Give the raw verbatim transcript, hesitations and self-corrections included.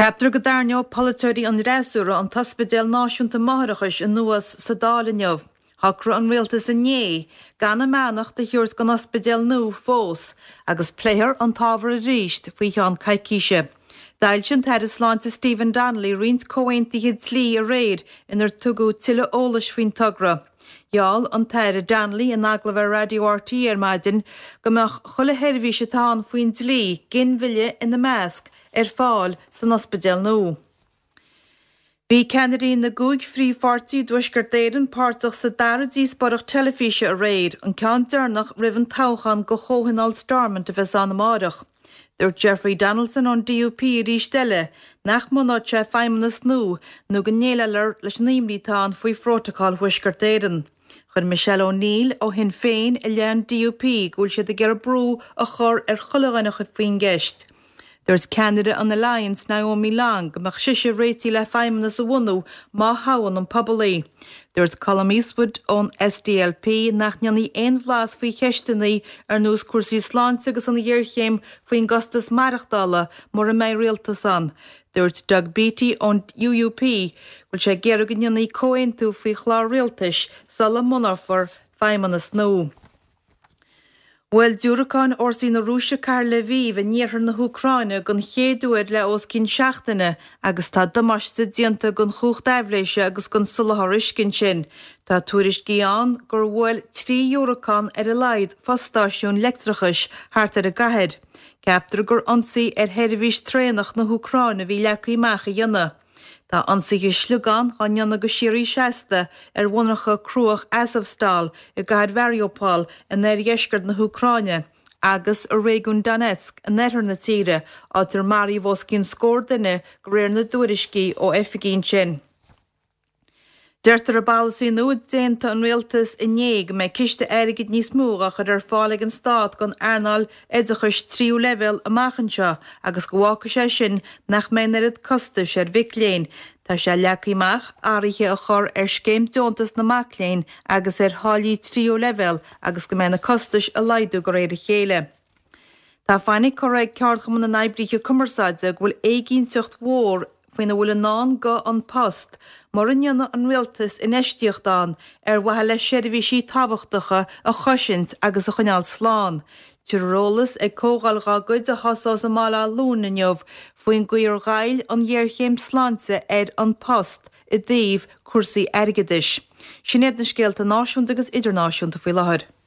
Ceaptar go darneo politeoirí an réasúra an taspedéal náisiúnta maithreachais in nuas sa dálainneamh. Thacra an rialtas a né, gan na meanach de thuairt gan ospedéal nó fós, agus pléir an tábhar a ríist faoi cheann caicíise. Dail sin teir sláinte Stephen Donnelly riint comhaontithe tlí a réir inar tugadh tuile eolais faoin tugra. Iall an teir Donnelly in aglah Radio R T ar maidin go meach chula heirbhíse táin faoin tlí gin bhile ina measc ar fáil san ospedéal nó. Bhí Kennedy na gúig phríomhpháirtí dúisgur déireann páirteach sa dara díosbarach telefíse a réir an ceann dearnach roimh tauchan go chóhanál Stormont a bheits an amárach. Dúirt Jeffrey Donaldson an D U P a rístelle nach mná tre feimnas nó nó go néileir leis an imlítán faoi phrótacal thuisgur déireann. Chud Michelle O'Neill ó hin féin i lean D U P gúil siad a gur brú a chur ar chulaghannach a faoin gceist. There's Canada an Alliance Naomi Long, mach shisha réiti le feimnas a wunu, má hawan an pobl. There's Colm Eastwood on S D L P, nach nianni ein vlas fi chestini ar nús cuasaí sláinte agus an dheirchéim faoin gostas marachdala mar a mé rialtas an. There's Doug Beattie on U U P, whil sé gearú go nianni cointú fi chlár rialtais sala monarfar feimnas nó. Well, dúracán orsí na Rúise Car Lviv a níorthar na Húcráine gon chéadúir le os cinn seachtaine agus tá damáiste dianta gon chúcht eibhléise agus gon sulathar iscin sin. Tá túris Gián gur bhfuil trí dúracán ar a laid fostáisiún leictrachais thart ar a gathead. Ceaptar gur ansaí ar heirbhís trénach na Húcráine bhí leacaí meach a dhéanamh. Tá ansaí slúgan gan neanna go sirí seasta ar bhunacha cruach Azovstal i gcaithead Mariupol in éir dheisceart na Húcráine, agus a réigiún Donetsk in éithir na tíre átar Mariupol cinn scór duine go réir na dúriscí ó oifigín sin. Deirtar a bailsaí nuad déanta an rialtas i néig me ciste airgid níos múgach ar fálaigh an stát gon airnáil éidechas tríú level amachchanseo agus go bhhaca sé sin nach méanarid costais ar bhicléin. Tá sé leacaíach áirithe a chur ar scéim deontas na macléin agus ar hálaí tríú level agus go ména costais a laidú go réir a chéile. Tá fáinnig choraigh ceart chum na naibríe cumarsáide bhfuil éigín tucht mhór faoin na bhfuil ná go an post, mar in dhéanana an rialtas in eisteochtán ar bhaithe le seirbhísí tábhachtacha a choisint agus a chuneal sláán. Tíreolalas ag cógáilgá goid a hasás a mála lún inniuh faoin gcuir ghail an dheirchéim sláinte ar an post i dtaobh cuasaí airgeadais. Sin éad na scéalta náisiúnta agus idirnáisiúnta faoi láthair.